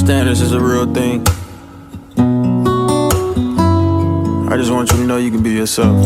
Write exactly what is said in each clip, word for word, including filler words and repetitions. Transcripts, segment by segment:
standards is a real thing. I just want you to know you can be yourself.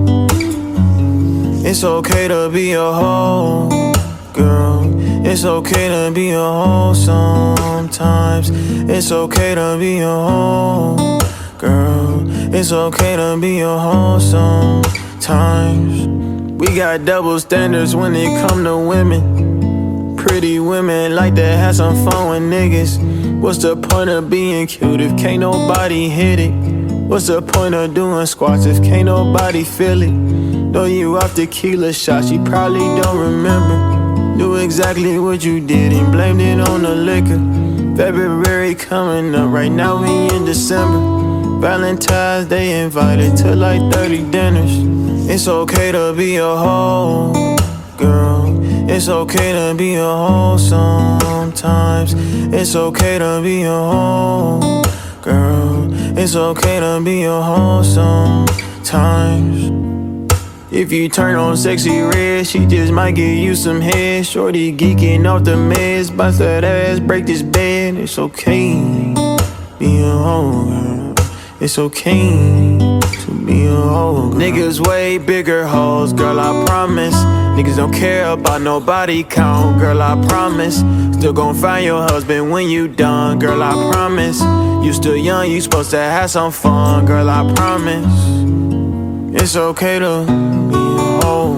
It's okay to be a hoe, girl. It's okay to be a hoe sometimes. It's okay to be a hoe, girl. It's okay to be a hoe sometimes. We got double standards when it come to women. Pretty women like to have some fun with niggas. What's the point of being cute if can't nobody hit it? What's the point of doing squats if can't nobody feel it? Know you off tequila shots, you probably don't remember. Knew exactly what you did and blamed it on the liquor. February coming up, right now we in December. Valentine's Day invited to like thirty dinners. It's okay to be a hoe, girl. It's okay to be a hoe sometimes. It's okay to be a hoe, girl. It's okay to be a hoe sometimes. If you turn on sexy red, she just might give you some head. Shorty geeking off the meds, bust that ass, break this bed. It's okay to be a hoe, girl. It's okay to be a hoe, girl. Niggas way bigger hoes, girl, I promise. Niggas don't care about nobody count, girl, I promise. Still gon' find your husband when you done, girl, I promise. You still young, you supposed to have some fun, girl, I promise. It's okay to be a hoe,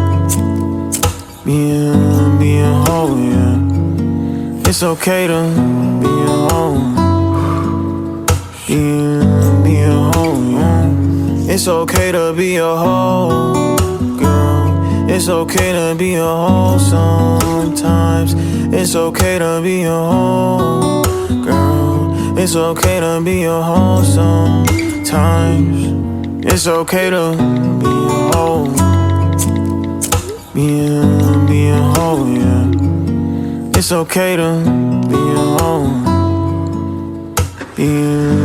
be a, be a hoe, yeah. It's okay to be a hoe, be a, be a hoe, yeah. It's okay to be a hoe, girl. It's okay to be a hoe sometimes. It's okay to be a hoe, girl. It's okay to be a hoe sometimes. It's okay to be a hoe, be a, be a hoe, yeah. It's okay to be a hoe, be a